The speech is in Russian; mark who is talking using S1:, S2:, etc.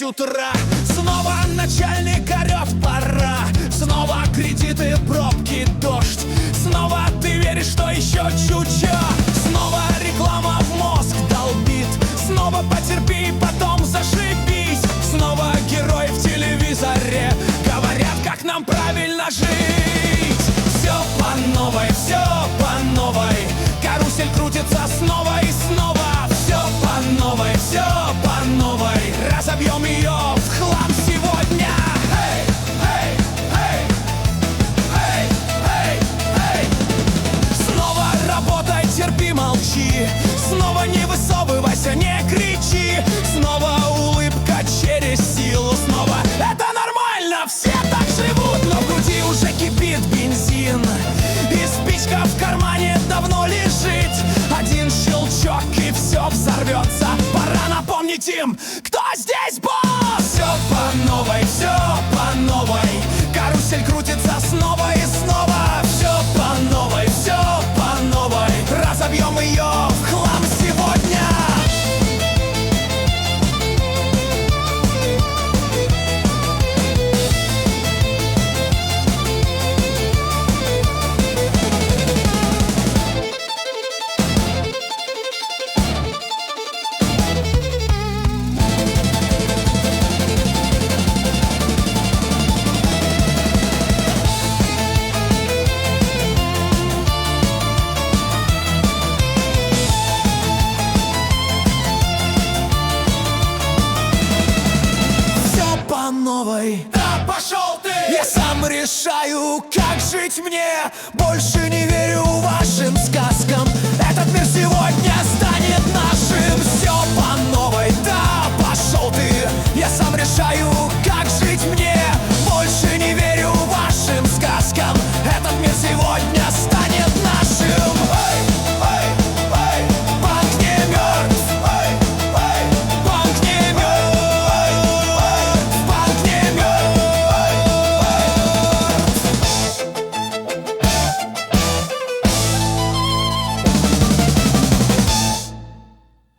S1: утра. Снова начальник орёт, пора. Снова кредиты, пробки, дождь. Снова ты веришь, что еще чуть-чуть. Снова реклама в мозг долбит. Снова потерпи, потом зашибись. Снова герои в телевизоре говорят, как нам правильно жить. Все по новой, все по новой. Карусель крутится снова и снова. Все по новой, все по новой. Разобьем ее в хлам сегодня. Эй, эй, эй, эй, эй, эй. Снова работай, терпи, молчи. Снова не высовывайся, не кричи. Снова улыбка через силу. Снова это нормально, все так живут. Но в груди уже кипит бензин. И спичка в кармане давно лежит. Один щелчок и все взорвется. Пора напомнить им, кто здесь босс. Все по новой, все по новой. Карусель крутится снова и снова. Все по новой, все по новой. Разобьем ее в хлам сегодня. По новой. Да пошел ты! Я сам решаю, как жить мне. Больше не верю вашим сказкам. Этот мир сегодня станет нашим. Все по новой. Да пошел ты! Я сам решаю, как жить мне.